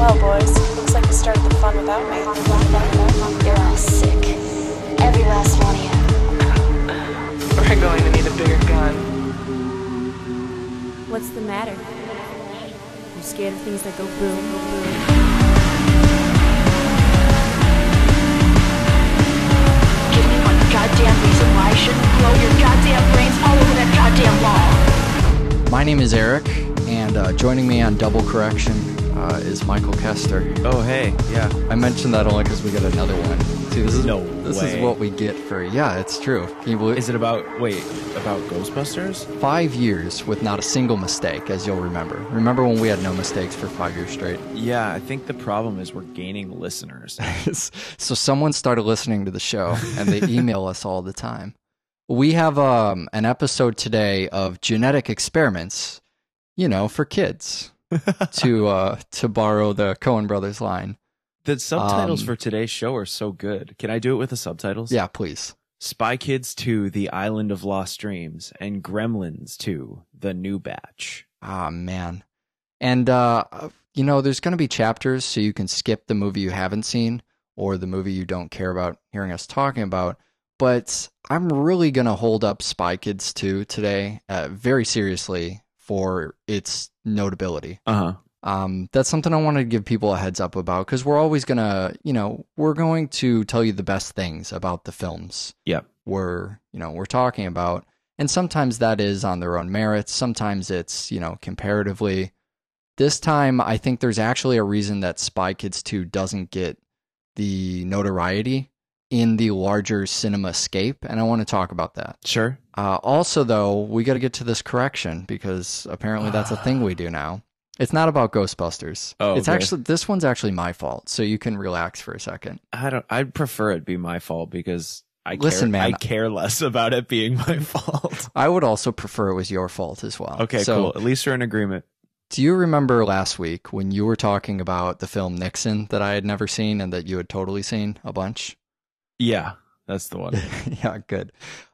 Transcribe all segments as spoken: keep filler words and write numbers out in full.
Well, boys, looks like you started the fun without me. You're all sick. Every last one of you. We're going to need a bigger gun. What's the matter? You scared of things that go boom, boom, boom? Give me one goddamn reason why I shouldn't blow your goddamn brains all over that goddamn wall. My name is Eric, and uh, joining me on Double Correction uh, is Michael Kester. Oh, hey, yeah. I mentioned that only because we got another one. See, this is No this way. is what we get for yeah, it's true. Can you believe? Is it about, wait, about Ghostbusters? Five years with not a single mistake, as you'll remember. Remember when we had no mistakes for five years straight? Yeah, I think the problem is we're gaining listeners. So someone started listening to the show, and they email us all the time. We have um, an episode today of genetic experiments, you know, for kids, to uh, to borrow the Coen Brothers line. The subtitles Um, for today's show are so good. Can I do it with the subtitles? Yeah, please. Spy Kids two, The Island of Lost Dreams, and Gremlins two, The New Batch. Ah, man. And, uh, you know, there's going to be chapters so you can skip the movie you haven't seen or the movie you don't care about hearing us talking about. But I'm really going to hold up Spy Kids two today uh, very seriously for its notability. Uh-huh. Um, that's something I want to give people a heads up about because we're always going to, you know, we're going to tell you the best things about the films Yep. we're, you know, we're talking about. And sometimes that is on their own merits. Sometimes it's, you know, comparatively. This time, I think there's actually a reason that Spy Kids two doesn't get the notoriety in the larger CinemaScape, and I want to talk about that. Sure. Uh, also, though, we got to get to this correction because apparently that's a thing we do now. It's not about Ghostbusters. Oh, it's okay. actually this one's actually my fault, so you can relax for a second. I don't. I'd prefer it be my fault because I Listen, care, man. I care less about it being my fault. I would also prefer it was your fault as well. Okay, so, cool. At least we're in agreement. Do you remember last week when you were talking about the film Nixon that I had never seen and that you had totally seen a bunch? Yeah, that's the one. Yeah, good.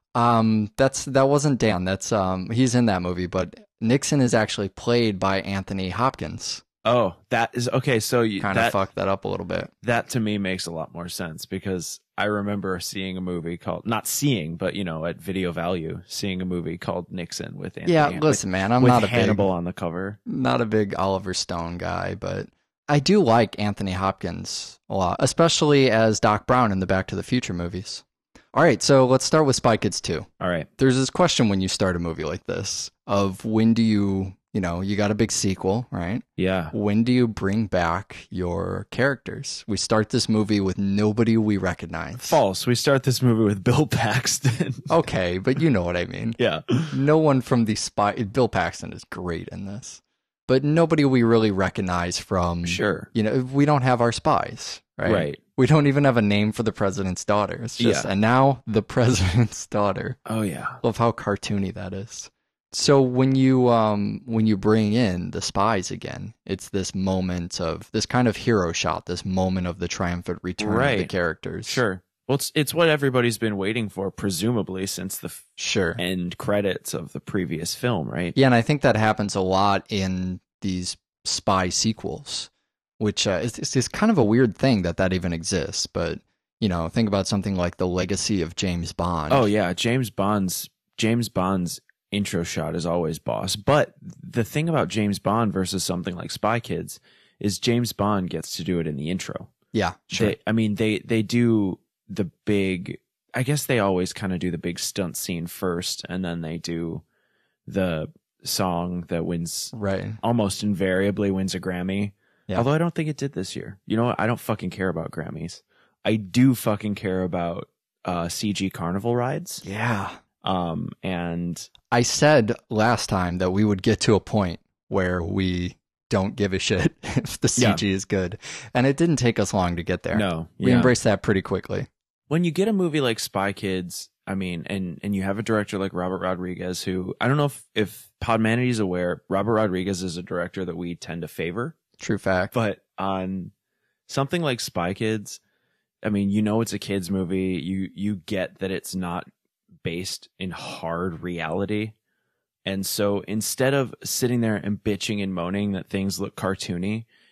Um, that's that wasn't Dan. That's um, he's in that movie, but Nixon is actually played by Anthony Hopkins. Oh, that is okay. So you Kind of that, fucked that up a little bit. that to me makes a lot more sense because I remember seeing a movie called not seeing, but you know, at Video Value, seeing a movie called Nixon with Anthony. Yeah, with, listen, man, I'm with not a Hannibal big, on the cover. not a big Oliver Stone guy, but I do like Anthony Hopkins a lot, especially as Doc Brown in the Back to the Future movies. All right, so let's start with Spy Kids two. All right. There's this question when you start a movie like this of when do you, you know, you got a big sequel, right? Yeah. When do you bring back your characters? We start this movie with nobody we recognize. False. We start this movie with Bill Paxton. Okay, but you know what I mean. Yeah. No one from the spy. Bill Paxton is great in this, but nobody we really recognize from. Sure. You know, we don't have our spies, right? Right. We don't even have a name for the president's daughter. It's just, Yeah. and now the president's daughter. Oh yeah. Love how cartoony that is. So when you um when you bring in the spies again, it's this moment of this kind of hero shot, this moment of the triumphant return of the Right. characters. Sure. Well, it's it's what everybody's been waiting for, presumably since the f- Sure. end credits of the previous film, right? Yeah, and I think that happens a lot in these spy sequels, which uh, is, is, is kind of a weird thing that that even exists. But, you know, think about something like The Legacy of James Bond. Oh yeah, James Bond's James Bond's intro shot is always boss. But the thing about James Bond versus something like Spy Kids is James Bond gets to do it in the intro. Yeah, sure. They, I mean, they they do the big. I guess they always kind of do the big stunt scene first, and then they do the song that wins Right. almost invariably wins a Grammy. Yeah. Although I don't think it did this year. You know what? I don't fucking care about Grammys. I do fucking care about uh, C G carnival rides. Yeah. Um, and I said last time that we would get to a point where we don't give a shit if the C G Yeah. is good. And it didn't take us long to get there. no, We yeah. embraced that pretty quickly. When you get a movie like Spy Kids, I mean, and and you have a director like Robert Rodriguez, who I don't know if if Podmanity's aware, Robert Rodriguez is a director that we tend to favor. True fact. But on something like Spy Kids, I mean, you know, it's a kids movie. You you get that it's not based in hard reality. And so instead of sitting there and bitching and moaning that things look cartoony,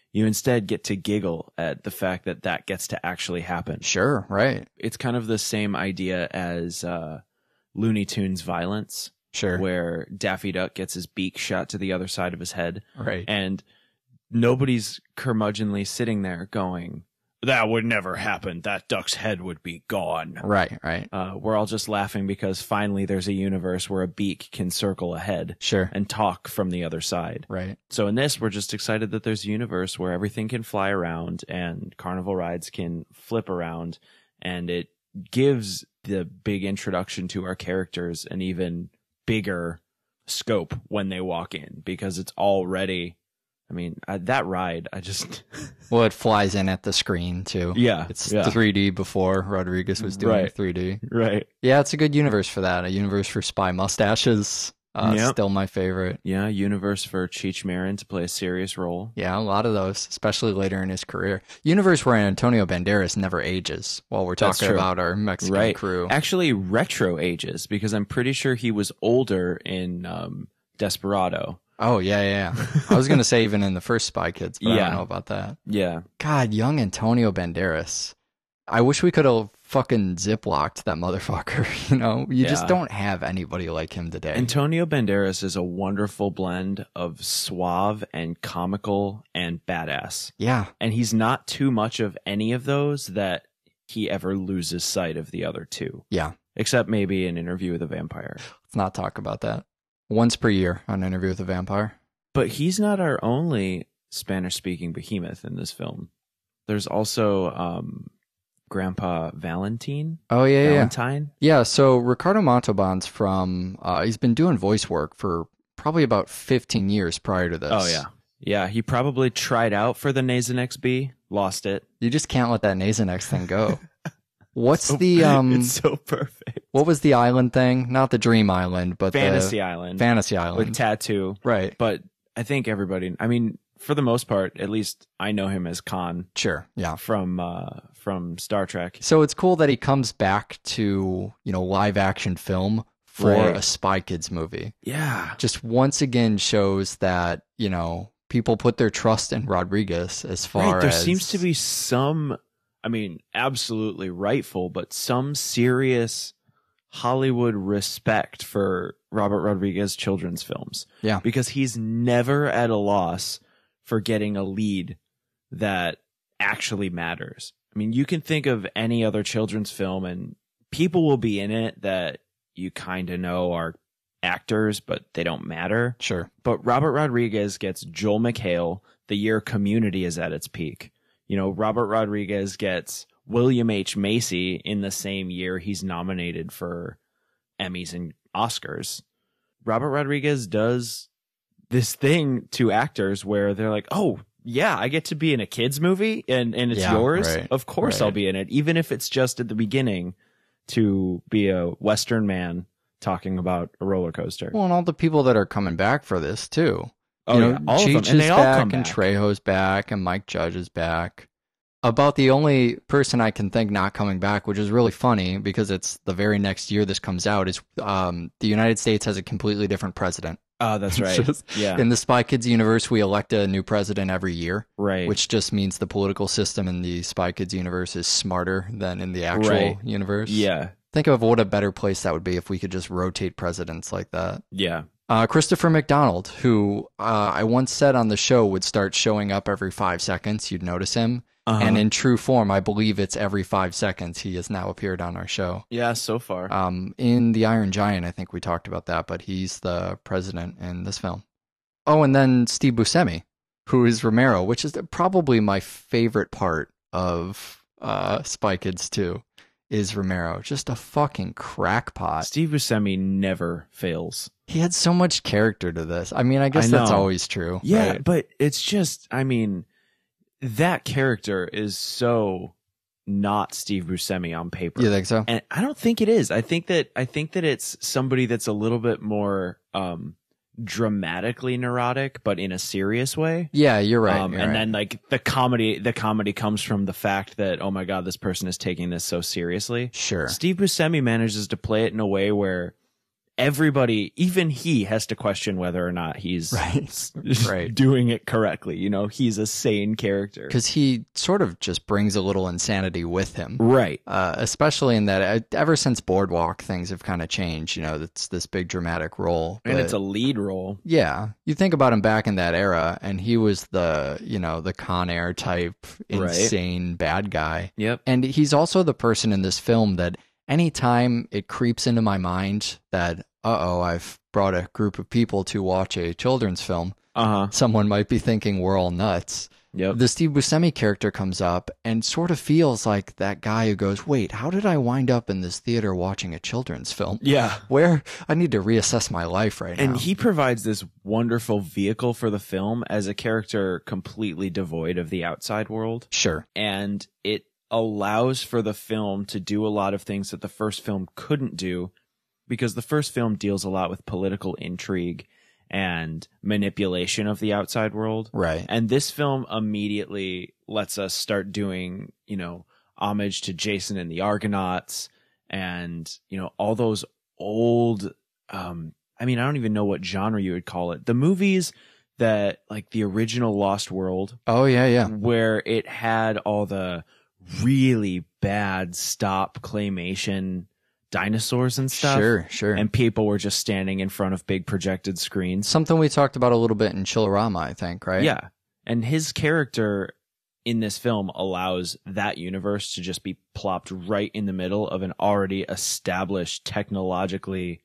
You instead get to giggle at the fact that that gets to actually happen. Sure, right. It's kind of the same idea as uh, Looney Tunes violence, Sure. where Daffy Duck gets his beak shot to the other side of his head. Right. And nobody's curmudgeonly sitting there going, that would never happen. That duck's head would be gone. Right, right. Uh, we're all just laughing because finally there's a universe where a beak can circle a head Sure. and talk from the other side. Right. So in this, we're just excited that there's a universe where everything can fly around and carnival rides can flip around, and it gives the big introduction to our characters an even bigger scope when they walk in, because it's already, I mean, I, that ride, I just... Well, it flies in at the screen, too. Yeah. It's yeah. three D before Rodriguez was doing Right. three D. Right. Yeah, it's a good universe for that. A universe for spy mustaches. Uh, Yep. Still my favorite. Yeah, universe for Cheech Marin to play a serious role. Yeah, a lot of those, especially later in his career. Universe where Antonio Banderas never ages while we're That's talking true. about our Mexican Right. crew. Actually, retro ages, because I'm pretty sure he was older in um, Desperado. Oh, yeah, yeah, yeah. I was going to say even in the first Spy Kids, but I Yeah. don't know about that. Yeah. God, young Antonio Banderas. I wish we could have fucking ziplocked that motherfucker. You know, you just Yeah. don't have anybody like him today. Antonio Banderas is a wonderful blend of suave and comical and badass. yeah, And he's not too much of any of those that he ever loses sight of the other two. yeah. Except maybe an Interview with a Vampire. Let's not talk about that. Once per year on Interview with a Vampire. But he's not our only Spanish-speaking behemoth in this film. There's also um, Grandpa Valentine. Oh, yeah, yeah. Valentine. Yeah, so Ricardo Montalban's from, uh, he's been doing voice work for probably about fifteen years prior to this. Oh, yeah. Yeah, he probably tried out for the Nasonex B, lost it. You just can't let that Nasonex thing go. What's the, um, It's so perfect. what was the island thing? Not the Dream Island, but Fantasy the Island. Fantasy Island. With Tattoo. Right. But I think everybody, I mean, for the most part, at least I know him as Khan Sure, yeah. from uh, from Star Trek. So it's cool that he comes back to, you know, live action film for Right. a Spy Kids movie. Yeah. Just once again shows that, you know, people put their trust in Rodriguez as far Right, there as seems to be some, I mean, absolutely rightful, but some serious Hollywood respect for Robert Rodriguez children's films. Yeah. Because he's never at a loss for getting a lead that actually matters. I mean, you can think of any other children's film and people will be in it that you kind of know are actors, but they don't matter. Sure. But Robert Rodriguez gets Joel McHale the year Community is at its peak. You know, Robert Rodriguez gets William H. Macy in the same year he's nominated for Emmys and Oscars. Robert Rodriguez does this thing to actors where they're like, oh, yeah, I get to be in a kid's movie and, and it's Yeah, yours. right, Of course right. I'll be in it, even if it's just at the beginning to be a Western man talking about a roller coaster. Well, and all the people that are coming back for this too. Oh, you know, yeah, all of them. Cheech And is they all back, come and back. Trejo's back, and Mike Judge is back. About the only person I can think not coming back, which is really funny because it's the very next year this comes out, is um, the United States has a completely different president. Oh, that's It's right. just- yeah. In the Spy Kids universe, we elect a new president every year, right. which just means the political system in the Spy Kids universe is smarter than in the actual Right. universe. yeah. Think of what a better place that would be if we could just rotate presidents like that. Yeah. Uh, Christopher McDonald, who uh, I once said on the show would start showing up every five seconds. You'd notice him. Uh-huh. And in true form, I believe it's every five seconds he has now appeared on our show. yeah, so far. Um, in The Iron Giant, I think we talked about that, but he's the president in this film. Oh, and then Steve Buscemi, who is Romero, which is probably my favorite part of uh, Spy Kids two, is Romero. Just a fucking crackpot. Steve Buscemi never fails. He had so much character to this. I mean, I guess I that's know. always true. Yeah, right? but it's just, I mean, that character is so not Steve Buscemi on paper. You think so? And I don't think it is. I think that I think that it's somebody that's a little bit more um dramatically neurotic, but in a serious way. Yeah, you're right. um, you're and right. then like the comedy, the comedy comes from the fact that, oh my God, this person is taking this so seriously. Sure. Steve Buscemi manages to play it in a way where everybody, even he has to question whether or not he's Right. Right. doing it correctly. You know, he's a sane character. Because he sort of just brings a little insanity with him. Right. Uh, especially in that, uh, ever since Boardwalk, things have kind of changed. You know, it's this big dramatic role. And but- it's a lead role. Yeah, you think about him back in that era, and he was the, you know, the Con Air type, Right. insane bad guy. Yep. And he's also the person in this film that anytime it creeps into my mind that, uh-oh, I've brought a group of people to watch a children's film, Uh-huh. someone might be thinking we're all nuts. Yep. The Steve Buscemi character comes up and sort of feels like that guy who goes, wait, how did I wind up in this theater watching a children's film? Yeah. Where I need to reassess my life right And now. he provides this wonderful vehicle for the film as a character completely devoid of the outside world. Sure. And it allows for the film to do a lot of things that the first film couldn't do, because the first film deals a lot with political intrigue and manipulation of the outside world. Right. And this film immediately lets us start doing, you know, homage to Jason and the Argonauts and, you know, all those old, um, I mean, I don't even know what genre you would call it. The movies that, like the original Lost World, Oh, yeah, yeah. where it had all the really bad stop claymation dinosaurs and stuff. Sure, sure. And people were just standing in front of big projected screens. Something we talked about a little bit in Chillerama, I think, right? Yeah. And his character in this film allows that universe to just be plopped right in the middle of an already established, technologically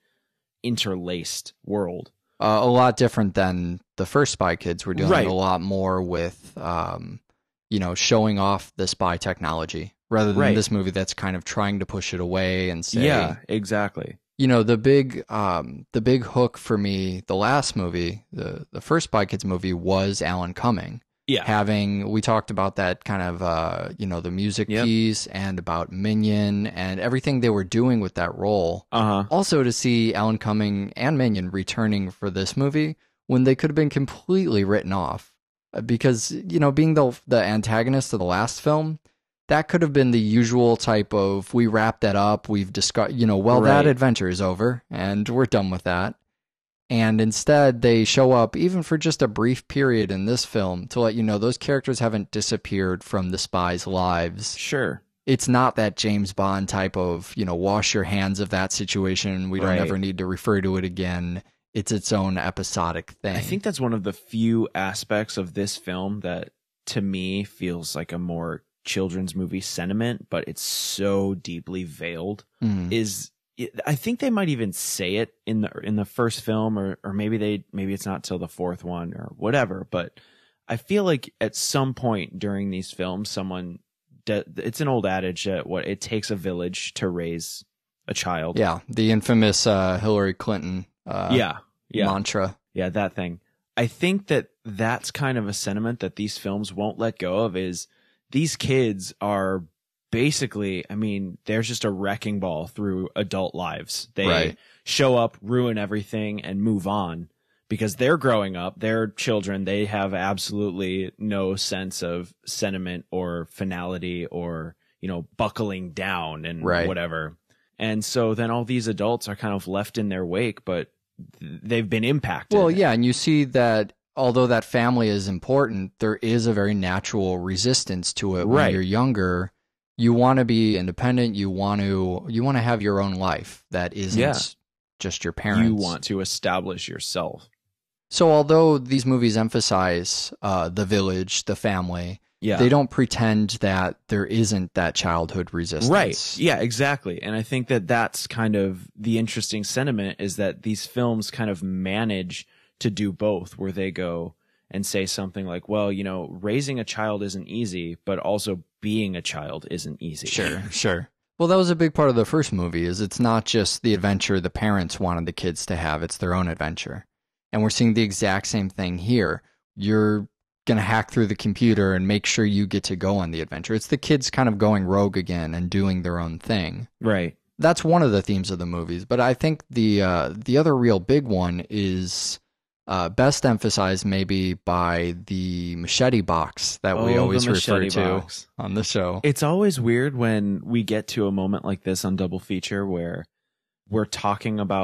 interlaced world. Uh, a lot different than the first Spy Kids. We're doing Right. a lot more with, um, you know, showing off the spy technology rather than Right. this movie that's kind of trying to push it away and say, Yeah, exactly. you know, the big, um, the big hook for me, the last movie, the the first Spy Kids movie was Alan Cumming. Yeah. Having, we talked about that kind of, uh, you know, the music Yep. piece and about Minion and everything they were doing with that role. Uh-huh. Also to see Alan Cumming and Minion returning for this movie when they could have been completely written off. Uh, Because, you know, being the the antagonist of the last film, that could have been the usual type of, we wrapped that up, we've discussed, you know, well, that Right. adventure is over, and we're done with that. And instead, they show up, even for just a brief period in this film, to let you know those characters haven't disappeared from the spies' lives. Sure. It's not that James Bond type of, you know, wash your hands of that situation. We don't Right. ever need to refer to it again. It's its own episodic thing. I think that's one of the few aspects of this film that, to me, feels like a more children's movie sentiment, but it's so deeply veiled. Mm. Is I think they might even say it in the in the first film, or or maybe they maybe it's not till the fourth one or whatever. But I feel like at some point during these films, someone de- it's an old adage that what it takes a village to raise a child. Yeah, the infamous uh, Hillary Clinton uh, yeah, yeah. mantra. Yeah, that thing. I think that that's kind of a sentiment that these films won't let go of, is these kids are basically, I mean, they're just a wrecking ball through adult lives. They Right. show up, ruin everything, and move on because they're growing up. They're children. They have absolutely no sense of sentiment or finality or, you know, buckling down and Right. whatever. And so then all these adults are kind of left in their wake, but they've been impacted. Well, yeah, and you see that although that family is important, there is a very natural resistance to it when Right. you're younger. You want to be independent. You want to you want to have your own life that isn't Yeah. just your parents. You want to establish yourself. So although these movies emphasize uh, the village, the family, Yeah. they don't pretend that there isn't that childhood resistance. Right. Yeah, exactly. And I think that that's kind of the interesting sentiment, is that these films kind of manage to do both, where they go and say something like, well, you know, raising a child isn't easy, but also being a child isn't easy. Sure, sure. Well, that was a big part of the first movie, is it's not just the adventure the parents wanted the kids to have, it's their own adventure. And we're seeing the exact same thing here. You're going to hack through the computer and make sure you get to go on the adventure. It's the kids kind of going rogue again and doing their own thing. Right. That's one of the themes of the movies. But I think the uh, the other real big one is uh, best emphasized maybe by the machete box that we Oh, always the refer machete to box. on the show. It's always weird when we get to a moment like this on Double Feature where we're talking about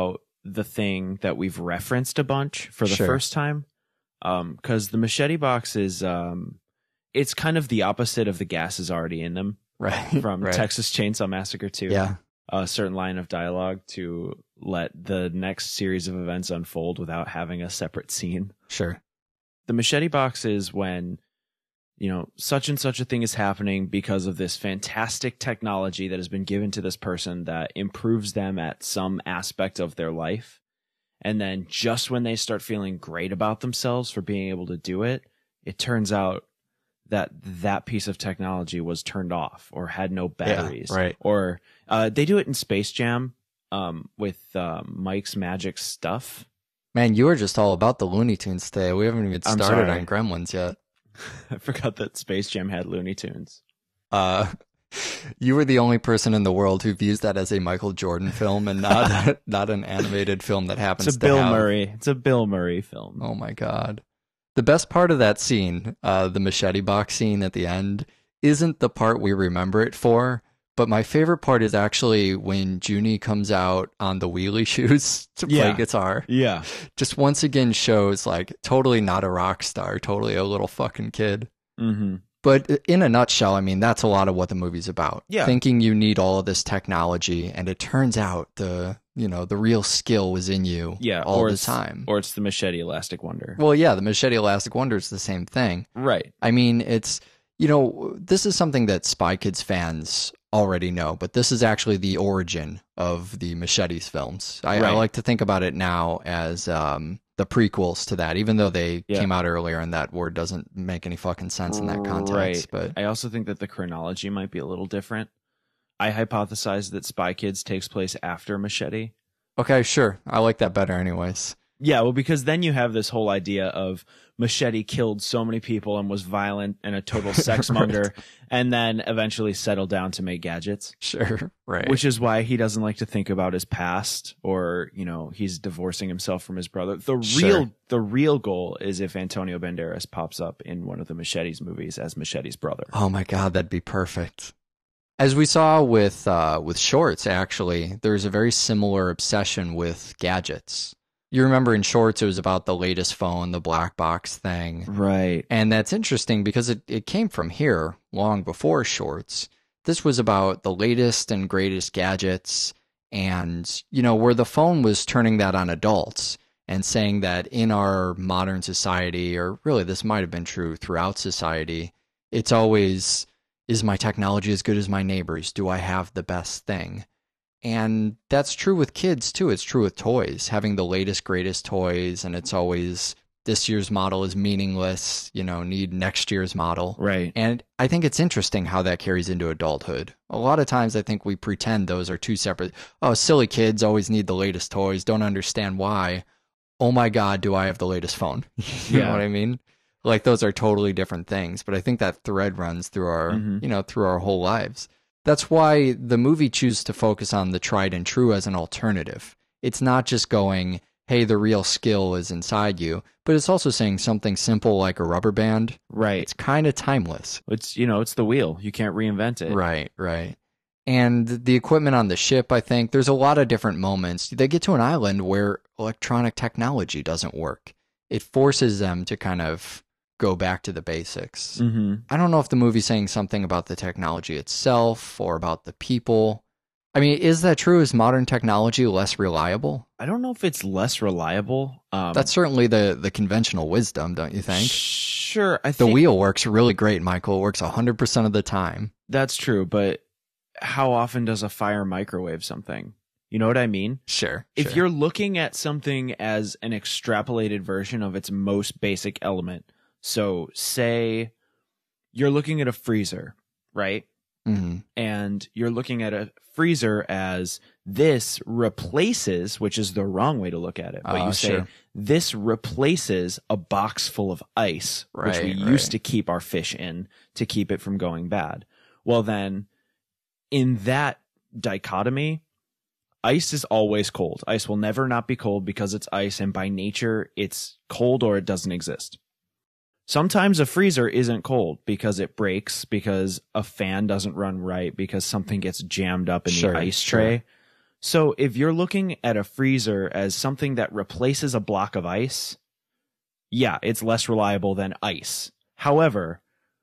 the thing that we've referenced a bunch for the Sure. first time. Um, because the machete box is, um, it's kind of the opposite of the gas is already in them Right. from right. Texas Chainsaw Massacre two. Yeah. A certain line of dialogue to let the next series of events unfold without having a separate scene. Sure. The machete box is when, you know, such and such a thing is happening because of this fantastic technology that has been given to this person that improves them at some aspect of their life. And then just when they start feeling great about themselves for being able to do it, it turns out that that piece of technology was turned off or had no batteries. Yeah, right. Or uh, they do it in Space Jam um, with uh, Mike's Magic Stuff. Man, you were just all about the Looney Tunes today. We haven't even I'm started sorry. on Gremlins yet. I forgot that Space Jam had Looney Tunes. Uh, you were the only person in the world who views that as a Michael Jordan film and not not an animated film that happens It's a to Bill have- Murray. It's a Bill Murray film. Oh my god. The best part of that scene, uh, the machete box scene at the end, isn't the part we remember it for, but my favorite part is actually when Junie comes out on the wheelie shoes to play Yeah. guitar. Yeah. Just once again shows like totally not a rock star, totally a little fucking kid. Mm-hmm. But in a nutshell, I mean, that's a lot of what the movie's about. Yeah. Thinking you need all of this technology, and it turns out the, you know, the real skill was in you Yeah. all or the it's, time. Or it's the Machete Elastic Wonder. Well, yeah, the Machete Elastic Wonder is the same thing. Right. I mean, it's, you know, this is something that Spy Kids fans already know, but this is actually the origin of the Machetes films. I, I Right. like to think about it now as um, the prequels to that, even though they Yeah. came out earlier and that word doesn't make any fucking sense in that context. Right. But I also think that the chronology might be a little different. I hypothesize that Spy Kids takes place after Machete. okay, sure. I like that better anyways. Yeah, well, because then you have this whole idea of Machete killed so many people and was violent and a total sex monger, and then eventually settled down to make gadgets. Sure. Right. Which is why he doesn't like to think about his past, or, you know, he's divorcing himself from his brother. The Sure. real the real goal is if Antonio Banderas pops up in one of the Machetes movies as Machete's brother. Oh my god, that'd be perfect. As we saw with uh, with Shorts, actually, there's a very similar obsession with gadgets. You remember in Shorts, it was about the latest phone, the black box thing. Right. And that's interesting because it, it came from here long before Shorts. This was about the latest and greatest gadgets and, you know, where the phone was turning that on adults and saying that in our modern society, or really this might have been true throughout society, it's always, is my technology as good as my neighbor's? Do I have the best thing? And that's true with kids too. It's true with toys, having the latest, greatest toys. And it's always, this year's model is meaningless, you know, need next year's model. Right. And I think it's interesting how that carries into adulthood. A lot of times I think we pretend those are two separate. Oh, silly kids always need the latest toys, don't understand why. Oh my God, do I have the latest phone? You Yeah. know what I mean? Like those are totally different things. But I think that thread runs through our, Mhm. you know, through our whole lives. That's why the movie chooses to focus on the tried and true as an alternative. It's not just going, hey, the real skill is inside you, but it's also saying something simple like a rubber band. Right. It's kind of timeless. It's, you know, it's the wheel. You can't reinvent it. Right, right. And the equipment on the ship, I think, there's a lot of different moments. They get to an island where electronic technology doesn't work. It forces them to kind of go back to the basics. Mm-hmm. I don't know if the movie's saying something about the technology itself or about the people. I mean, is that true? Is modern technology less reliable? I don't know if it's less reliable. Um, That's certainly the, the conventional wisdom, don't you think? Sure. I The think wheel works really great, Michael. It works one hundred percent of the time. that's true, but how often does a fire microwave something? You know what I mean? Sure. If sure. you're looking at something as an extrapolated version of its most basic element, so say you're looking at a freezer, right? Mhm. And you're looking at a freezer as this replaces, which is the wrong way to look at it, but Ah, you say sure. this replaces a box full of ice, which we Right, used right. to keep our fish in to keep it from going bad. Well, then in that dichotomy, ice is always cold. Ice will never not be cold because it's ice, and by nature, it's cold or it doesn't exist. Sometimes a freezer isn't cold because it breaks, because a fan doesn't run right, because something gets jammed up in Sure, the ice sure. tray. So if you're looking at a freezer as something that replaces a block of ice, yeah, it's less reliable than ice. However,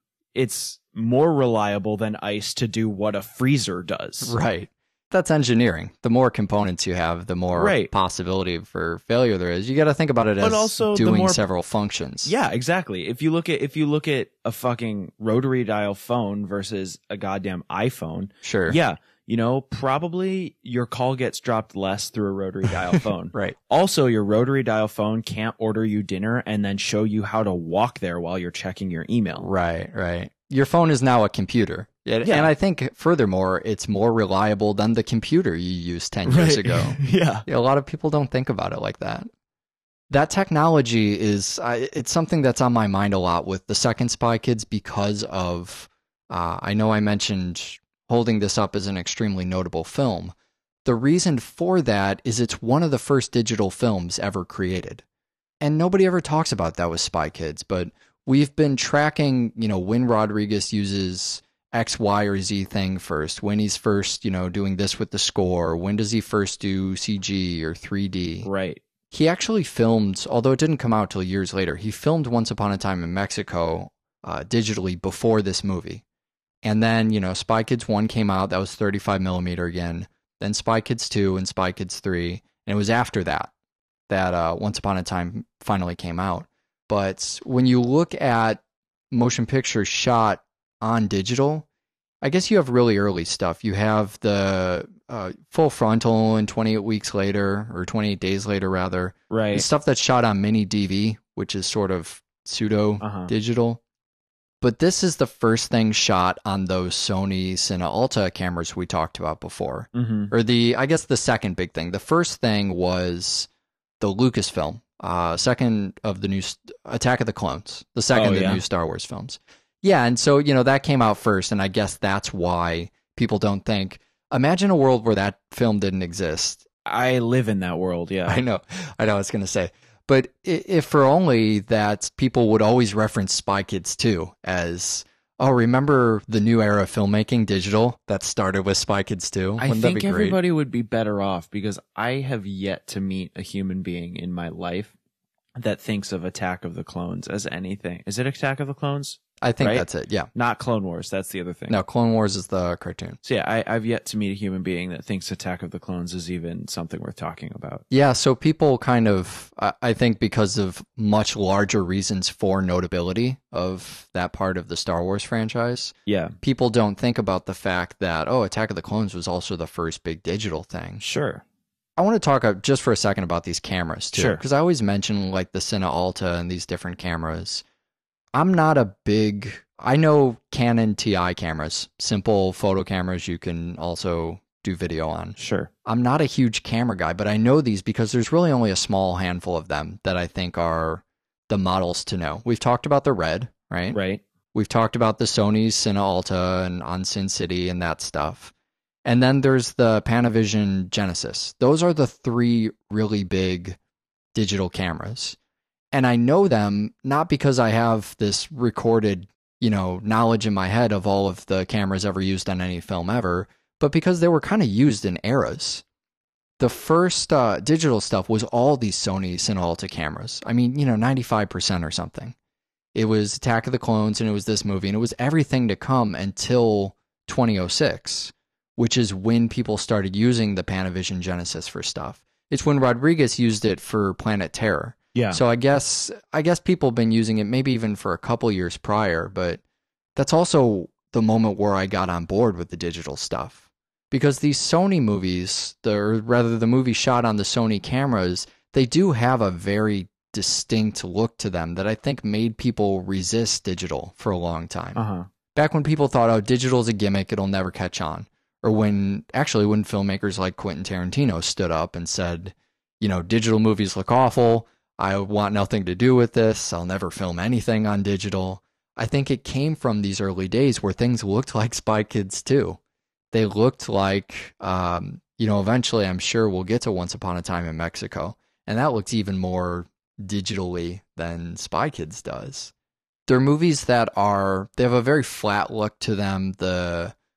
it's more reliable than ice to do what a freezer does. Right. That's engineering. The more components you have, the more Right. possibility for failure there is. You got to think about it But as also the doing more- several functions. Yeah, exactly. If you look at if you look at a fucking rotary dial phone versus a goddamn iPhone, Sure. yeah, you know, probably your call gets dropped less through a rotary dial phone. Right. Also, your rotary dial phone can't order you dinner and then show you how to walk there while you're checking your email. Right, right. Your phone is now a computer. And Yeah. and I think, furthermore, it's more reliable than the computer you used ten years Right. ago. Yeah. Yeah, a lot of people don't think about it like that. That technology is, I it's something that's on my mind a lot with the second Spy Kids because of, uh, I know I mentioned holding this up as an extremely notable film. The reason for that is it's one of the first digital films ever created. And nobody ever talks about that with Spy Kids, but we've been tracking, you know, when Rodriguez uses X, Y, or Z thing first, when he's first, you know, doing this with the score, when does he first do C G or three D? Right. He actually filmed, although it didn't come out till years later, he filmed Once Upon a Time in Mexico uh, digitally before this movie. And then, you know, Spy Kids one came out, that was thirty-five millimeter again. Then Spy Kids two and Spy Kids three. And it was after that, that uh, Once Upon a Time finally came out. But when you look at motion pictures shot on digital, I guess you have really early stuff. You have the uh, full frontal and twenty-eight weeks later, or twenty-eight days later, rather. The Right. stuff that's shot on mini D V, which is sort of pseudo Uh-huh. digital. But this is the first thing shot on those Sony Cine Alta cameras we talked about before. Mm-hmm. Or the, I guess the second big thing. The first thing was the Lucasfilm. Uh, second of the new st- Attack of the Clones. The second Oh, of the yeah. new Star Wars films. Yeah, and so, you know, that came out first, and I guess that's why people don't think, imagine a world where that film didn't exist. I live in that world, yeah. I know, I know, I was going to say. But i- if for only that people would always reference Spy Kids two as, oh, remember the new era of filmmaking, digital, that started with Spy Kids two? I Wouldn't that think be great? everybody would be better off because I have yet to meet a human being in my life that thinks of Attack of the Clones as anything. Is it Attack of the Clones? I think right? that's it, yeah. Not Clone Wars. That's the other thing. No, Clone Wars is the cartoon. So yeah, I, I've yet to meet a human being that thinks Attack of the Clones is even something worth talking about. Yeah, so people kind of, I I think because of much larger reasons for notability of that part of the Star Wars franchise, Yeah, people don't think about the fact that, oh, Attack of the Clones was also the first big digital thing. sure. I want to talk uh, just for a second about these cameras, too. Sure. Because I always mention, like, the Cine Alta and these different cameras. I'm not a big... I know Canon T I cameras, simple photo cameras you can also do video on. Sure. I'm not a huge camera guy, but I know these because there's really only a small handful of them that I think are the models to know. We've talked about the Red, right? Right. We've talked about the Sony Cine Alta and on Sin City and that stuff. And then there's the Panavision Genesis. Those are the three really big digital cameras. And I know them not because I have this recorded, you know, knowledge in my head of all of the cameras ever used on any film ever, but because they were kind of used in eras. The first uh, digital stuff was all these Sony Cine Alta cameras. I mean, you know, ninety-five percent or something. It was Attack of the Clones, and it was this movie, and it was everything to come until twenty oh six, which is when people started using the Panavision Genesis for stuff. It's when Rodriguez used it for Planet Terror. Yeah. So I guess I guess people have been using it maybe even for a couple years prior, but that's also the moment where I got on board with the digital stuff. Because these Sony movies, the, or rather the movies shot on the Sony cameras, they do have a very distinct look to them that I think made people resist digital for a long time. Uh-huh. Back when people thought, oh, digital's a gimmick, it'll never catch on. Or when, actually, when filmmakers like Quentin Tarantino stood up and said, you know, digital movies look awful, I want nothing to do with this, I'll never film anything on digital. I think it came from these early days where things looked like Spy Kids two. They looked like, um, you know, eventually I'm sure we'll get to Once Upon a Time in Mexico, and that looks even more digitally than Spy Kids does. They're movies that are, they have a very flat look to them. The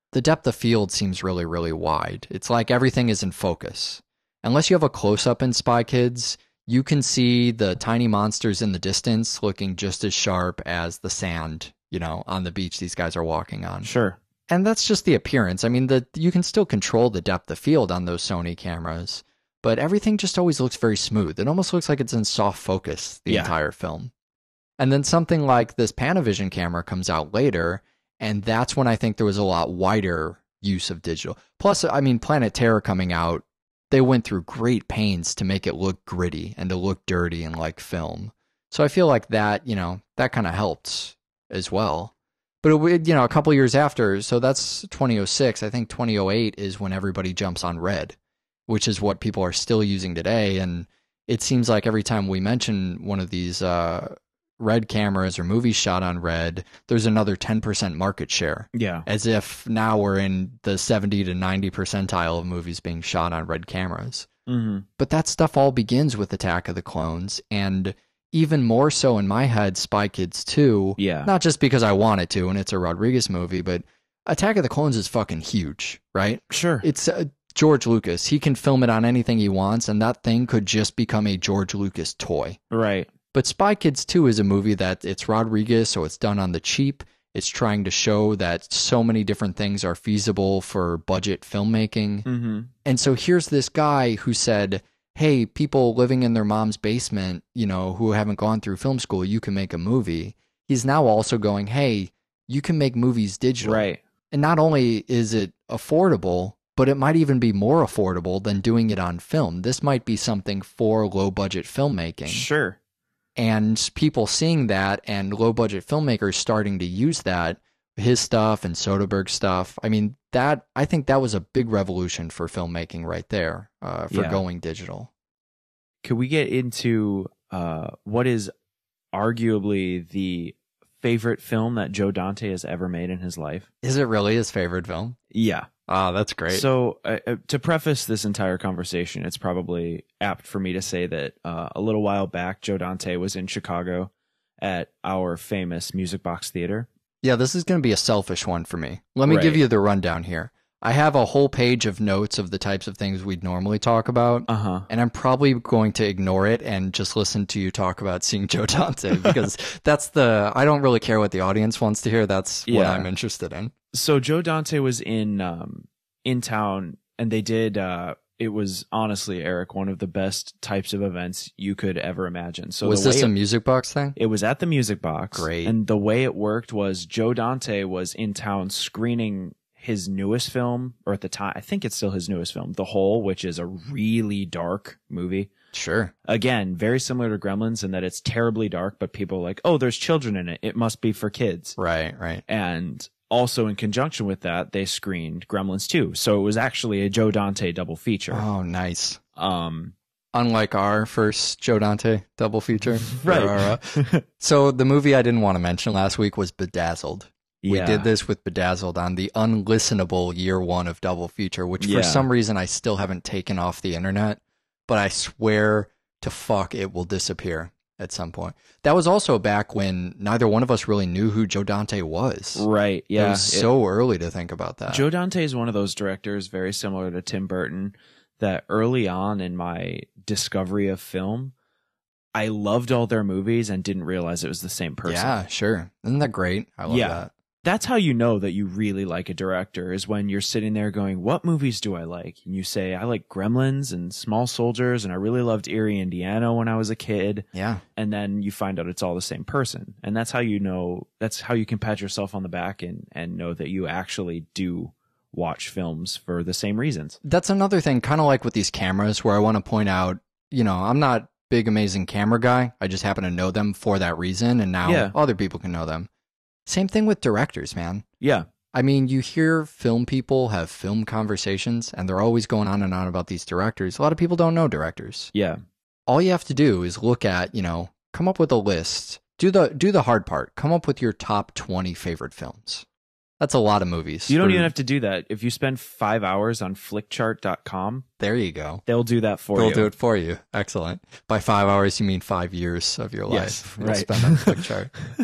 the depth of field seems really, really wide. It's like everything is in focus. Unless you have a close-up in Spy Kids, you can see the tiny monsters in the distance looking just as sharp as the sand, you know, on the beach these guys are walking on. Sure. And that's just the appearance. I mean, the you can still control the depth of field on those Sony cameras, but everything just always looks very smooth. It almost looks like it's in soft focus the Yeah. entire film. And then something like this Panavision camera comes out later, and that's when I think there was a lot wider use of digital. Plus, I mean, Planet Terror coming out, they went through great pains to make it look gritty and to look dirty and like film. So I feel like that, you know, that kind of helped as well. But, it, you know, a couple years after, so that's twenty oh six. I think twenty oh eight is when everybody jumps on Red, which is what people are still using today. And it seems like every time we mention one of these uh, Red cameras or movies shot on Red, there's another ten percent market share. Yeah. As if now we're in the seventy to ninety percentile of movies being shot on Red cameras. Mm-hmm. But that stuff all begins with Attack of the Clones, and even more so in my head, Spy Kids two. Yeah. Not just because I want it to, and it's a Rodriguez movie, but Attack of the Clones is fucking huge, right? Sure. It's uh, George Lucas. He can film it on anything he wants, and that thing could just become a George Lucas toy. Right. But Spy Kids two is a movie that it's Rodriguez, so it's done on the cheap. It's trying to show that so many different things are feasible for budget filmmaking. Mm-hmm. And so here's this guy who said, hey, people living in their mom's basement, you know, who haven't gone through film school, you can make a movie. He's now also going, hey, you can make movies digital. Right. And not only is it affordable, but it might even be more affordable than doing it on film. This might be something for low budget filmmaking. Sure. And people seeing that and low budget filmmakers starting to use that, his stuff and Soderbergh's stuff. I mean, that I think that was a big revolution for filmmaking right there, uh, for Yeah. going digital. Could we get into uh, what is arguably the favorite film that Joe Dante has ever made in his life? Is it really his favorite film? Yeah. Oh, that's great. So uh, uh, to preface this entire conversation, it's probably apt for me to say that uh, a little while back, Joe Dante was in Chicago at our famous Music Box Theater. Yeah, this is going to be a selfish one for me. Let me Right. give you the rundown here. I have a whole page of notes of the types of things we'd normally talk about. Uh-huh. And I'm probably going to ignore it and just listen to you talk about seeing Joe Dante because that's the, I don't really care what the audience wants to hear. That's what Yeah. I'm interested in. So Joe Dante was in um, in town, and they did. Uh, it was honestly, Eric, one of the best types of events you could ever imagine. So Was the this way a it- music box thing? It was at the Music Box. Great. And the way it worked was Joe Dante was in town screening his newest film, or at the time, I think it's still his newest film, The Hole, which is a really dark movie. Sure. Again, very similar to Gremlins in that it's terribly dark, but people are like, oh, there's children in it. It must be for kids. Right, right. And also in conjunction with that, they screened Gremlins two. So it was actually a Joe Dante double feature. Oh, nice. Um, Unlike our first Joe Dante double feature. for Right. our, uh, so the movie I didn't want to mention last week was Bedazzled. We yeah. did this with Bedazzled on the unlistenable year one of double feature, which for Yeah. some reason I still haven't taken off the internet, but I swear to fuck it will disappear at some point. That was also back when neither one of us really knew who Joe Dante was. Right. It Yeah. was so early to think about that. Joe Dante is one of those directors, very similar to Tim Burton, that early on in my discovery of film, I loved all their movies and didn't realize it was the same person. Yeah, sure. Isn't that great? I love Yeah. that. That's how you know that you really like a director, is when you're sitting there going, what movies do I like? And you say, I like Gremlins and Small Soldiers, and I really loved Erie, Indiana when I was a kid. Yeah. And then you find out it's all the same person. And that's how you know, that's how you can pat yourself on the back and, and know that you actually do watch films for the same reasons. That's another thing, kind of like with these cameras, where I want to point out, you know, I'm not big, amazing camera guy. I just happen to know them for that reason, and now Yeah. other people can know them. Same thing with directors, man. Yeah. I mean, you hear film people have film conversations, and they're always going on and on about these directors. A lot of people don't know directors. Yeah. All you have to do is look at, you know, come up with a list. Do the do the hard part. Come up with your top twenty favorite films. That's a lot of movies. You don't for- even have to do that. If you spend five hours on flickchart dot com, There you go. they'll do that for They'll you. do it for you. Excellent. By five hours, you mean five years of your Yes, life. You'll right. spend on Flickchart.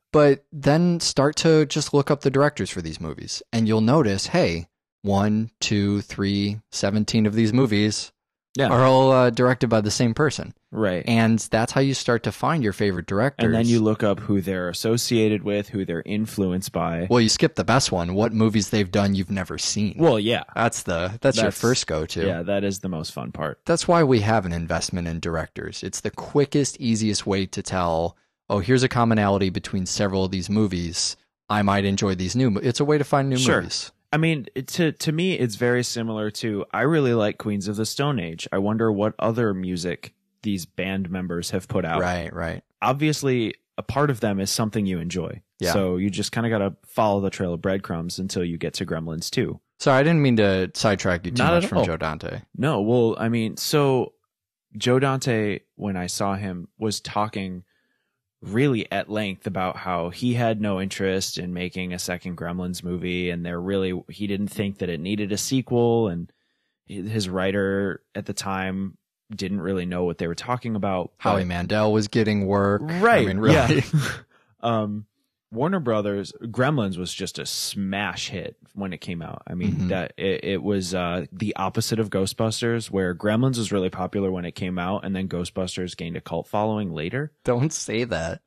But then start to just look up the directors for these movies, and you'll notice, hey, one, two, three, seventeen of these movies Yeah. are all uh, directed by the same person. Right. And that's how you start to find your favorite directors. And then you look up who they're associated with, who they're influenced by. Well, you skip the best one. What movies they've done you've never seen. Well, yeah. That's the that's, your That's- first go-to. Yeah, that is the most fun part. That's why we have an investment in directors. It's the quickest, easiest way to tell, oh, here's a commonality between several of these movies. I might enjoy these new mo-. It's a way to find new Sure. movies. I mean, it- to to me, it's very similar to, I really like Queens of the Stone Age. I wonder what other music these band members have put out. Right, right. Obviously, a part of them is something you enjoy. Yeah. So you just kind of got to follow the trail of breadcrumbs until you get to Gremlins two. Sorry, I didn't mean to sidetrack you too Not much at from all. Joe Dante. No, well, I mean, so Joe Dante, when I saw him, was talking really at length about how he had no interest in making a second Gremlins movie, and they're really, he didn't think that it needed a sequel, and his writer at the time didn't really know what they were talking about. Howie but- Mandel was getting work. Right. I mean, really. Yeah. um, Warner Brothers, Gremlins was just a smash hit when it came out. I mean, Mhm. that it, it was uh, the opposite of Ghostbusters, where Gremlins was really popular when it came out, and then Ghostbusters gained a cult following later. Don't say that.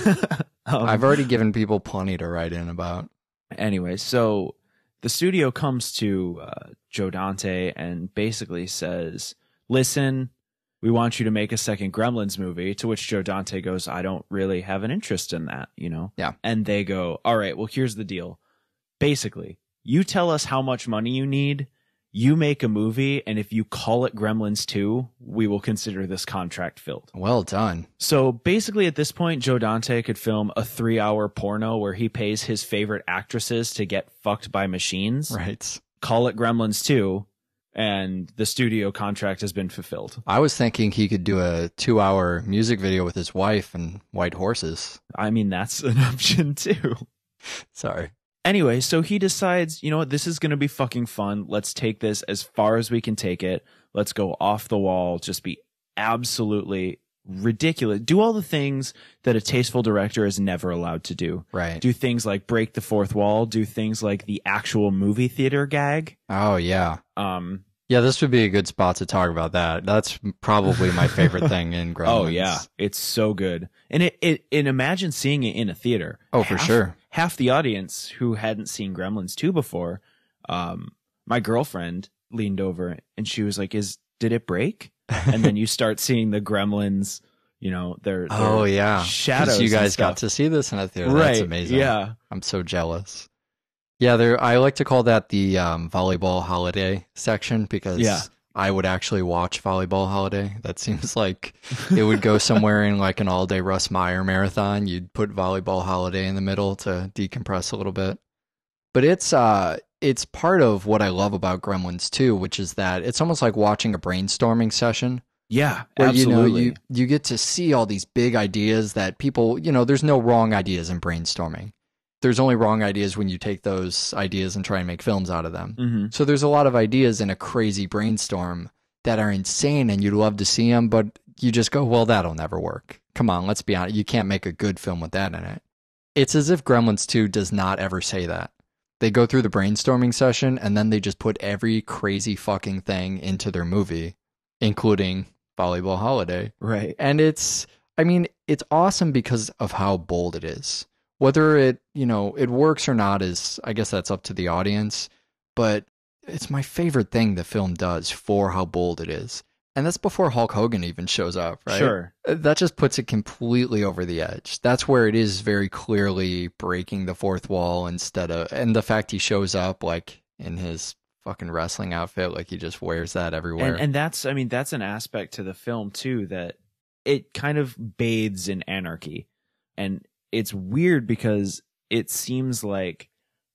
Um, I've already given people plenty to write in about. Anyway, so the studio comes to uh, Joe Dante and basically says, listen, we want you to make a second Gremlins movie, to which Joe Dante goes, I don't really have an interest in that, you know? Yeah. And they go, all right, well, here's the deal. Basically, you tell us how much money you need, you make a movie, and if you call it Gremlins two, we will consider this contract filled. Well done. So basically, at this point, Joe Dante could film a three hour porno where he pays his favorite actresses to get fucked by machines, Right. call it Gremlins two, and the studio contract has been fulfilled. I was thinking he could do a two-hour music video with his wife and white horses. I mean, that's an option too. Sorry. Anyway, so he decides, you know what, this is going to be fucking fun. Let's take this as far as we can take it. Let's go off the wall, just be absolutely ridiculous. Do all the things that a tasteful director is never allowed to do. Right. Do things like break the fourth wall, do things like the actual movie theater gag. Oh, yeah. Um, Yeah, this would be a good spot to talk about that. That's probably my favorite thing in Gremlins. oh yeah, it's so good. And it, it, and imagine seeing it in a theater. Oh, for sure. Half the audience who hadn't seen Gremlins two before, um, my girlfriend leaned over and she was like, "Is did it break?" And then you start seeing the Gremlins, you know, their, their Oh, yeah. 'Cause shadows. you and guys stuff. got to see this in a theater. right? That's amazing. Yeah, I'm so jealous. Yeah, there. I like to call that the um, volleyball holiday section because Yeah. I would actually watch volleyball holiday. That seems like it would go somewhere in like an all-day Russ Meyer marathon. You'd put volleyball holiday in the middle to decompress a little bit. But it's uh, it's part of what I love about Gremlins too, which is that it's almost like watching a brainstorming session. yeah, Where, absolutely. you know, you, you get to see all these big ideas that people, you know, there's no wrong ideas in brainstorming. There's only wrong ideas when you take those ideas and try and make films out of them. hmm So there's a lot of ideas in a crazy brainstorm that are insane and you'd love to see them, but you just go, well, that'll never work. Come on, let's be honest. You can't make a good film with that in it. It's as if Gremlins two does not ever say that. They go through the brainstorming session and then they just put every crazy fucking thing into their movie, including Volleyball Holiday. Right. And it's, I mean, it's awesome because of how bold it is. Whether it, you know, it works or not is, I guess that's up to the audience. But it's my favorite thing the film does for how bold it is. And that's before Hulk Hogan even shows up, right? Sure. That just puts it completely over the edge. That's where it is very clearly breaking the fourth wall instead of, and the fact he shows up like in his fucking wrestling outfit, like he just wears that everywhere. And, and that's, I mean, that's an aspect to the film too, that it kind of bathes in anarchy. And it's weird because it seems like,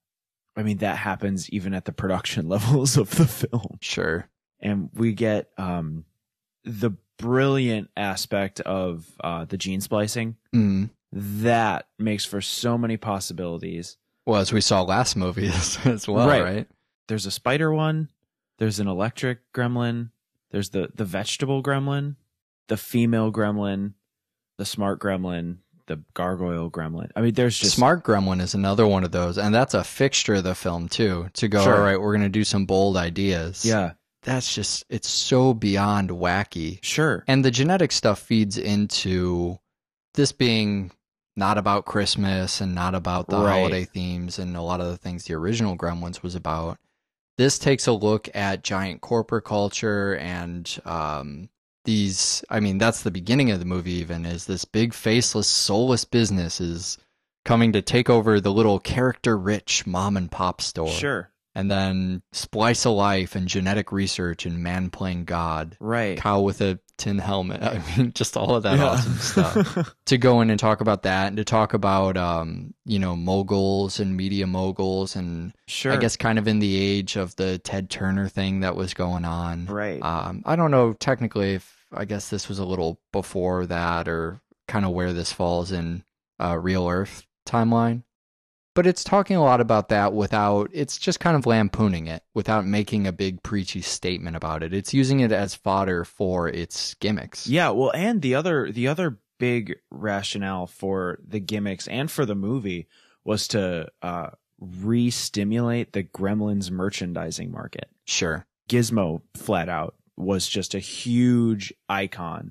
I mean, that happens even at the production levels of the film. Sure. And we get um, the brilliant aspect of uh, the gene splicing. Mm. That makes for so many possibilities. Well, as we saw last movie as, as well, Right. right? There's a spider one. There's an electric gremlin. There's the, the vegetable gremlin, the female gremlin, the smart gremlin. the gargoyle gremlin. I mean, there's just Smart Gremlin is another one of those, and that's a fixture of the film too. To go, Sure. all right, we're going to do some bold ideas. yeah, That's just, it's so beyond wacky. sure, And the genetic stuff feeds into this being not about Christmas and not about the Right. holiday themes and a lot of the things the original Gremlins was about. This takes a look at giant corporate culture and um, these, I mean, that's the beginning of the movie even, is this big faceless, soulless business is coming to take over the little character-rich mom and pop store. sure, And then Splice of Life and genetic research and man playing God. right. Cow with a tin helmet. I mean, just all of that Yeah. awesome stuff. To go in and talk about that and to talk about, um, you know, moguls and media moguls and Sure. I guess kind of in the age of the Ted Turner thing that was going on. Right. Um, I don't know technically if, I guess this was a little before that or kind of where this falls in uh, Real Earth timeline. But it's talking a lot about that without, it's just kind of lampooning it without making a big preachy statement about it. It's using it as fodder for its gimmicks. Yeah, well, and the other the other big rationale for the gimmicks and for the movie was to uh, re-stimulate the Gremlins merchandising market. Sure. Gizmo, flat out, was just a huge icon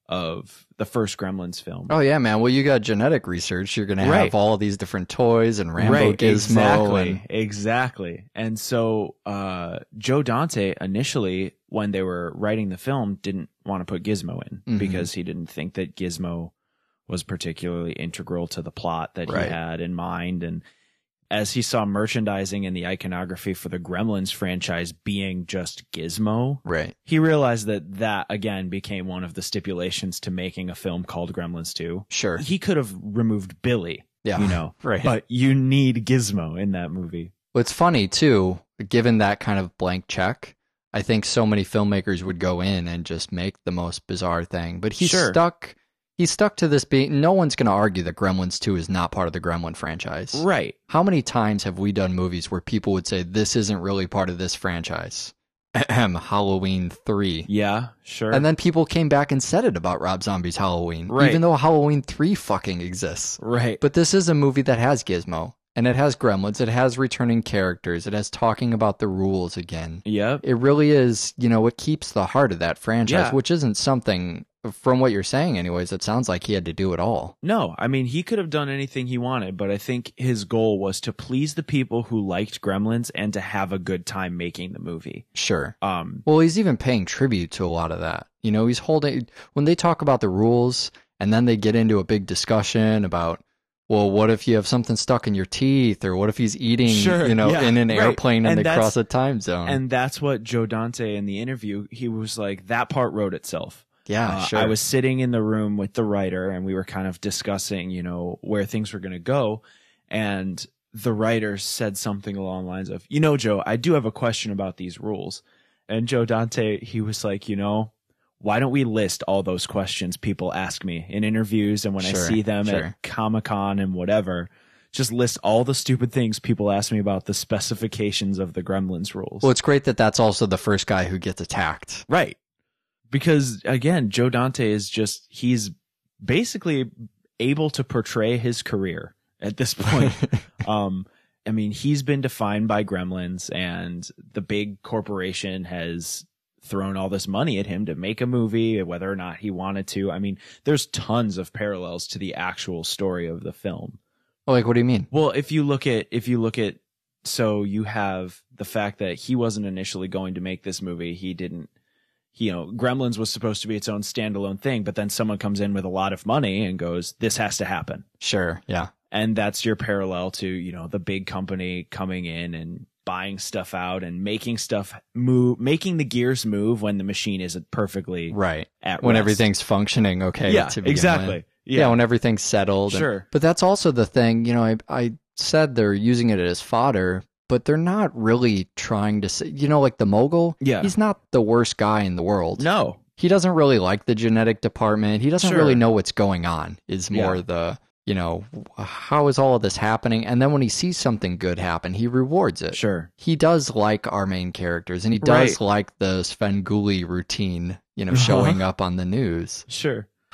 of the first Gremlins film. Oh, yeah, man. Well, you got genetic research. You're going to have Right. all these different toys and Rambo Right, Gizmo. exactly, And, exactly. And so uh, Joe Dante initially, when they were writing the film, didn't want to put Gizmo in Mhm. because he didn't think that Gizmo was particularly integral to the plot that Right. he had in mind. And as he saw merchandising and the iconography for the Gremlins franchise being just Gizmo, right. he realized that that, again, became one of the stipulations to making a film called Gremlins two. Sure. He could have removed Billy, Yeah. you know, Right. but you need Gizmo in that movie. Well, it's funny, too, given that kind of blank check, I think so many filmmakers would go in and just make the most bizarre thing. But he's Sure. stuck. He's stuck to this being. No one's going to argue that Gremlins two is not part of the Gremlin franchise. Right. How many times have we done movies where people would say, this isn't really part of this franchise? Ahem, Halloween three. Yeah, sure. And then people came back and said it about Rob Zombie's Halloween, Right. even though Halloween three fucking exists. right. But this is a movie that has Gizmo, and it has Gremlins, it has returning characters, it has talking about the rules again. Yep. It really is, you know, what keeps the heart of that franchise, Yeah. which isn't something, from what you're saying anyways, it sounds like he had to do it all. No, I mean, he could have done anything he wanted, but I think his goal was to please the people who liked Gremlins and to have a good time making the movie. Sure. Um, Well, he's even paying tribute to a lot of that. You know, he's holding, when they talk about the rules and then they get into a big discussion about, well, what if you have something stuck in your teeth, or what if he's eating, Sure, you know, yeah, in an right. airplane and, And they that's- cross a time zone? and that's what Joe Dante in the interview, he was like, that part wrote itself. yeah, Uh, sure. I was sitting in the room with the writer and we were kind of discussing, you know, where things were going to go. And the writer said something along the lines of, you know, Joe, I do have a question about these rules. And Joe Dante, he was like, you know, why don't we list all those questions people ask me in interviews and when Sure, I see them sure. at Comic-Con and whatever, just list all the stupid things people ask me about the specifications of the Gremlins rules. Well, it's great that that's also the first guy who gets attacked. Right. Because again, Joe Dante is just, he's basically able to portray his career at this point. um, I mean, he's been defined by Gremlins and the big corporation has thrown all this money at him to make a movie, whether or not he wanted to. I mean, there's tons of parallels to the actual story of the film. Like, what do you mean? Well, if you look at, if you look at, so you have the fact that he wasn't initially going to make this movie. He didn't, you know, Gremlins was supposed to be its own standalone thing, but then someone comes in with a lot of money and goes, this has to happen. Sure, yeah. And that's your parallel to, you know, the big company coming in and buying stuff out and making stuff move, making the gears move when the machine isn't perfectly Right. at When rest. everything's functioning okay Yeah, to begin exactly. with. Yeah. Yeah, when everything's settled. and- Sure. but that's also the thing, you know, I, I said they're using it as fodder, but they're not really trying to say, you know, like the mogul. Yeah. He's not the worst guy in the world. No. He doesn't really like the genetic department. He doesn't Sure. really know what's going on, is more Yeah. the, you know, how is all of this happening? And then when he sees something good happen, he rewards it. Sure. He does like our main characters, and he does Right. like the Svengoolie routine, you know, showing up on the news. Sure.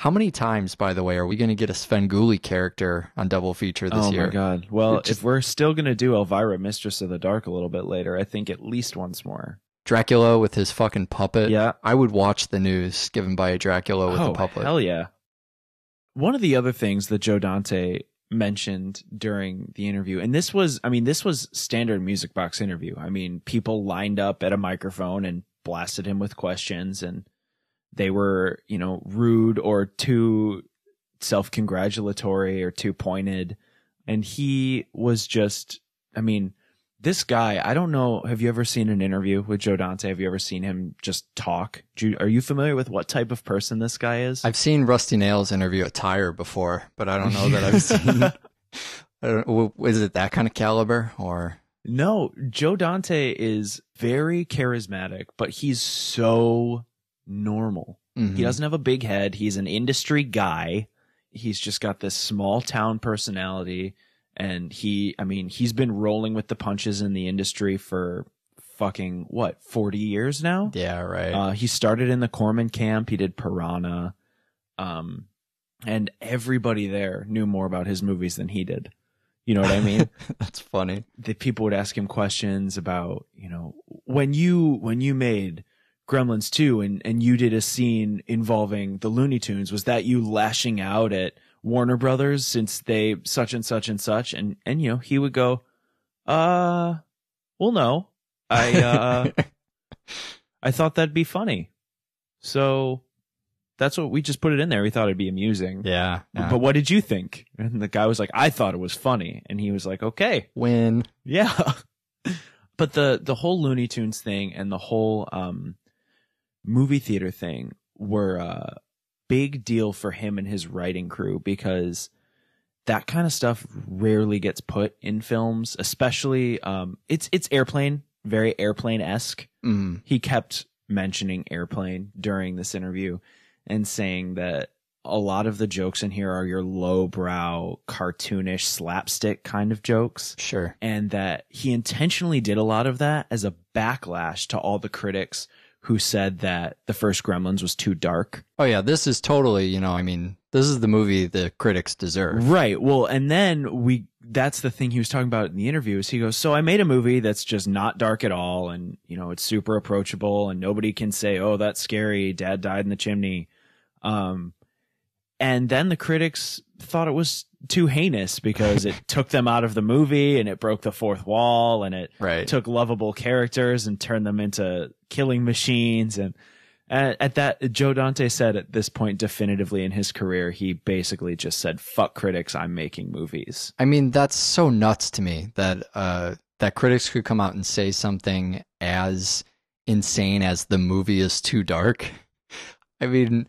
How many times, by the way, are we going to get a Svengoolie character on Double Feature this oh year? my god. Well, It just- if we're still going to do Elvira, Mistress of the Dark a little bit later, I think at least once more. Dracula with his fucking puppet. Yeah. I would watch the news given by a Dracula with oh, a puppet. hell yeah. One of the other things that Joe Dante mentioned during the interview, and this was, I mean, this was standard Music Box interview. I mean, people lined up at a microphone and blasted him with questions, and they were, you know, rude or too self-congratulatory or too pointed. And he was just, I mean, this guy, I don't know, have you ever seen an interview with Joe Dante? Have you ever seen him just talk? Do you, are you familiar with what type of person this guy is? I've seen Rusty Nails interview a tire before, but I don't know that I've seen. I don't, w- is it that kind of caliber or? No, Joe Dante is very charismatic, but he's so normal. Mhm. He doesn't have a big head. He's an industry guy. He's just got this small town personality. And he, I mean, he's been rolling with the punches in the industry for fucking, what, forty years now? Yeah, right. Uh, he started in the Corman camp. He did Piranha. Um, and everybody there knew more about his movies than he did. You know what I mean? That's funny. The people would ask him questions about, you know, when you, when you made Gremlins two and, and you did a scene involving the Looney Tunes, was that you lashing out at Warner Brothers since they such and such and such? And, and, you know, he would go, uh, well, no, I, uh, I thought that'd be funny. So that's what we just put it in there. We thought it'd be amusing. Yeah. yeah. But what did you think? And the guy was like, I thought it was funny. And he was like, okay. Win. Yeah. But the, the whole Looney Tunes thing and the whole, um, movie theater thing were, uh, big deal for him and his writing crew, because that kind of stuff rarely gets put in films, especially um it's it's Airplane, very Airplane-esque. Mm. He kept mentioning Airplane during this interview and saying that a lot of the jokes in here are your lowbrow, cartoonish, slapstick kind of jokes. Sure. And that he intentionally did a lot of that as a backlash to all the critics who said that the first Gremlins was too dark. Oh yeah, this is totally, you know, I mean, this is the movie the critics deserve. Right. Well, and then we, that's the thing he was talking about in the interview is he goes, so I made a movie that's just not dark at all. And, you know, it's super approachable and nobody can say, oh, that's scary. Dad died in the chimney. Um, and then the critics thought it was too heinous because it took them out of the movie and it broke the fourth wall and it Right. took lovable characters and turned them into killing machines. And at, at that, Joe Dante said at this point definitively in his career, he basically just said, fuck critics, I'm making movies. I mean, that's so nuts to me that uh, that critics could come out and say something as insane as the movie is too dark. I mean,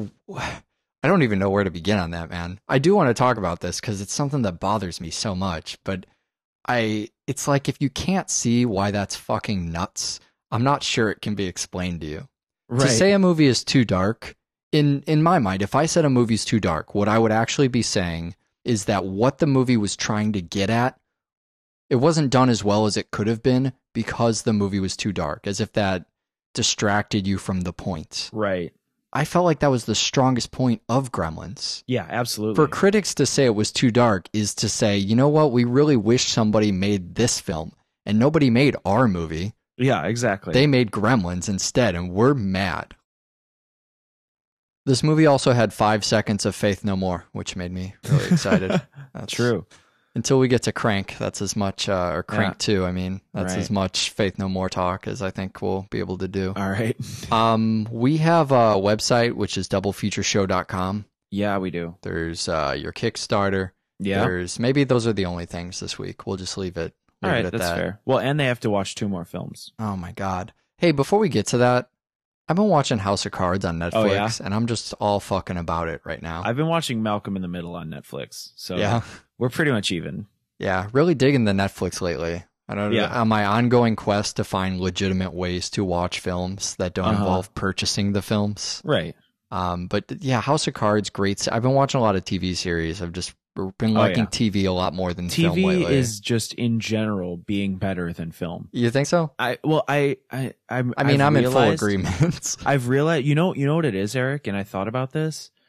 I don't even know where to begin on that, man. I do want to talk about this because it's something that bothers me so much, but I it's like if you can't see why that's fucking nuts, I'm not sure it can be explained to you. Right. To say a movie is too dark, in in my mind, if I said a movie's too dark, what I would actually be saying is that what the movie was trying to get at, it wasn't done as well as it could have been because the movie was too dark, as if that distracted you from the point. Right. I felt like that was the strongest point of Gremlins. Yeah, absolutely. For critics to say it was too dark is to say, you know what, we really wish somebody made this film, and nobody made our movie. Yeah, exactly. They made Gremlins instead, and we're mad. This movie also had five seconds of Faith No More, which made me really excited. That's true. Until we get to Crank, that's as much, uh, or Crank Yeah. two, I mean, that's Right. as much Faith No More talk as I think we'll be able to do. All right. Um, we have a website, which is double feature show dot com. Yeah, we do. There's uh, your Kickstarter. Yeah. There's, maybe those are the only things this week. We'll just leave it, All leave right, it at that's that. fair. Well, and they have to watch two more films. Oh my God. Hey, before we get to that, I've been watching House of Cards on Netflix, Oh, yeah? and I'm just all fucking about it right now. I've been watching Malcolm in the Middle on Netflix, so Yeah. we're pretty much even. Yeah, really digging the Netflix lately. I don't Yeah. on my ongoing quest to find legitimate ways to watch films that don't Uh-huh. involve purchasing the films. Right. Um, but yeah, House of Cards, great. I've been watching a lot of T V series. I've just been Oh, liking yeah. T V a lot more than film T V lately. is just in general being better than film. You think so? I well, I I I'm, I mean, I've I'm in full realized- agreement. I've realized, you know, you know what it is, Eric, and I thought about this.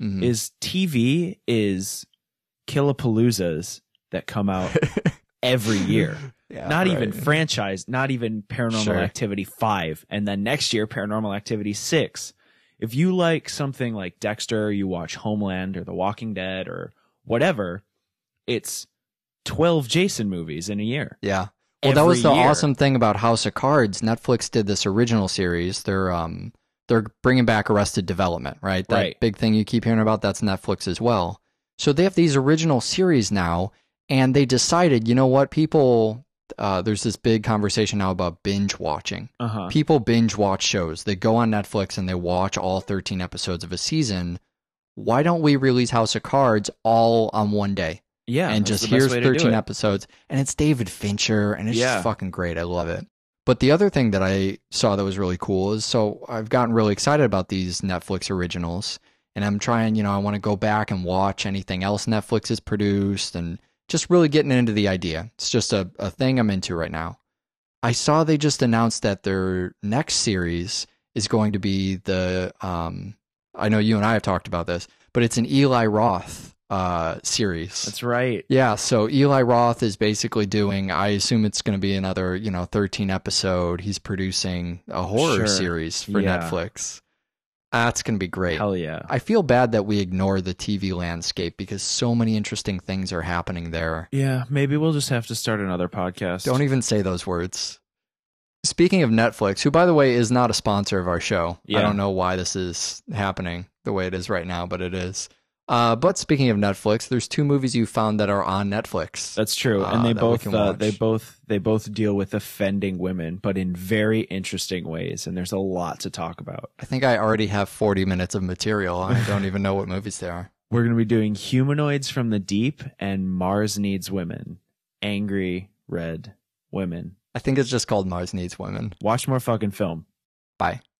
Mhm. is T V is Killapaloozas that come out every year. Yeah, not right. even franchise, not even Paranormal Sure. Activity five, and then next year Paranormal Activity six. If you like something like Dexter, you watch Homeland or The Walking Dead or whatever, it's twelve Jason movies in a year. Yeah. Well, that was Every the year. awesome thing about House of Cards. Netflix did this original series. They're um they're bringing back Arrested Development, right? That Right. big thing you keep hearing about, that's Netflix as well. So they have these original series now, and they decided, you know what, people uh, there's this big conversation now about binge watching. Uh-huh. People binge watch shows. They go on Netflix and they watch all thirteen episodes of a season. Why don't we release House of Cards all on one day? Yeah. and that's just the best here's way to do thirteen it. episodes, and it's David Fincher, and it's Yeah. just fucking great. I love it. But the other thing that I saw that was really cool is, so I've gotten really excited about these Netflix originals, and I'm trying, you know, I want to go back and watch anything else Netflix has produced, and just really getting into the idea. It's just a, a thing I'm into right now. I saw they just announced that their next series is going to be the, um, I know you and I have talked about this, but it's an Eli Roth uh, series. That's right. Yeah, so Eli Roth is basically doing, I assume it's going to be another, you know, thirteen episode. He's producing a horror Sure. series for Yeah. Netflix. That's going to be great. Hell yeah. I feel bad that we ignore the T V landscape because so many interesting things are happening there. Yeah, maybe we'll just have to start another podcast. Don't even say those words. Speaking of Netflix, who, by the way, is not a sponsor of our show. Yeah. I don't know why this is happening the way it is right now, but it is. Uh, but speaking of Netflix, there's two movies you found that are on Netflix. That's true, uh, and they that we both can uh, watch. they both they both deal with offending women, but in very interesting ways. And there's a lot to talk about. I think I already have forty minutes of material. I don't even know what movies they are. We're going to be doing Humanoids from the Deep and Mars Needs Women. Angry red women. I think it's just called Mars Needs Women. Watch more fucking film. Bye.